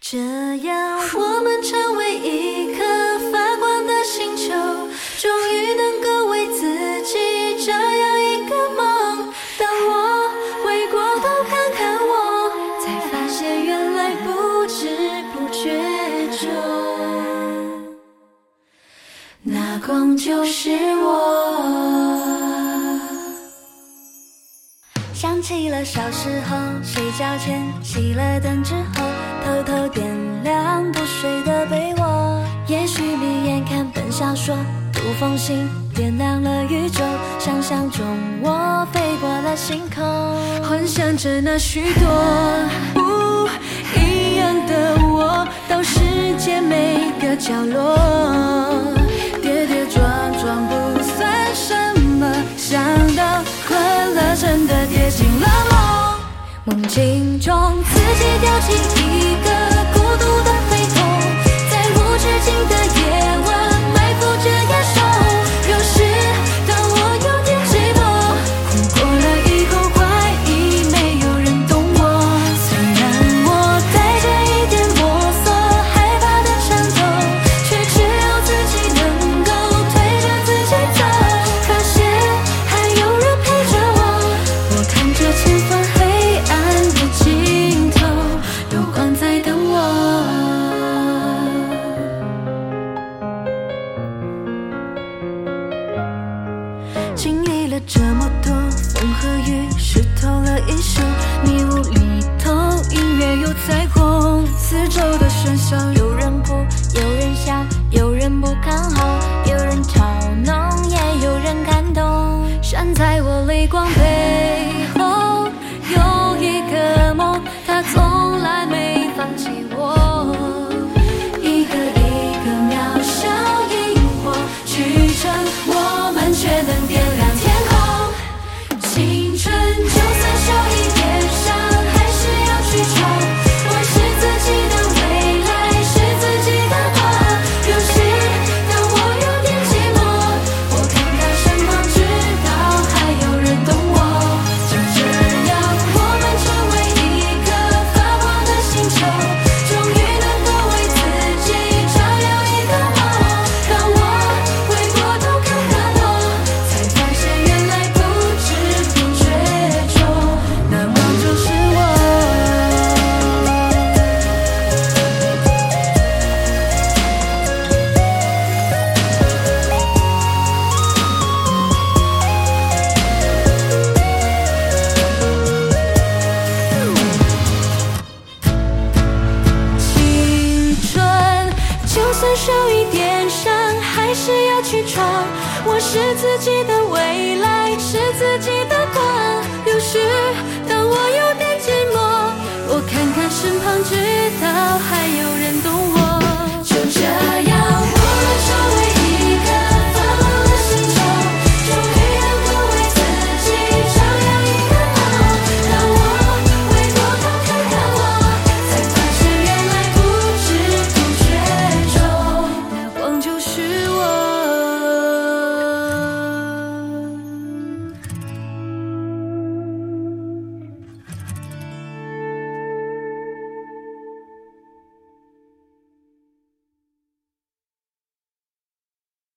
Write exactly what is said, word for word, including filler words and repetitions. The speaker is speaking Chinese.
这样我们成为一颗发光的星球，终于能够为自己照耀一个梦。当我回过头看看我，才发现原来不知不觉中，那光就是我。想起了小时候，睡觉前熄了灯之后，偷偷点亮不睡的被窝，也许闭眼看本小说，读封信点亮了宇宙，想象中我飞过了星空，幻想着那许多不一样的我，到世界每个角落，跌跌撞撞不算什么，想到快乐真的跌进了梦，梦境中自己掉进一个孤独的黑洞，在无止境的夜晚埋伏着野兽，有时当我有点寂寞，哭过了以后怀疑没有人懂我，虽然我带着一点摸索害怕的颤抖，却只有自己能够推着自己走，发现还有人陪着我，我看着前方黑暗的尽头，有光在等我。经历了这么多风和雨，湿透了衣袖，迷雾里头音乐有彩虹，四周的喧嚣，有人哭有人笑，有人不看好，有人嘲弄也有人感动，站在我泪光背后有一个梦，它从来没放弃我，一个一个渺小萤火聚成我们，却能点亮天空。青春就算受一点伤，还是要去闯，我是自己的未来，是自己的光，有时当我有点寂寞，我看看身旁，直到还有人懂我，就这样我们成为一颗发光的星球，终于能够为自己照耀一个梦，当我回过头看看我，才发现原来不知不觉中，那光就是我。青春就算受一点伤，还是要去闯，我是自己的未来，是自己的光，有时当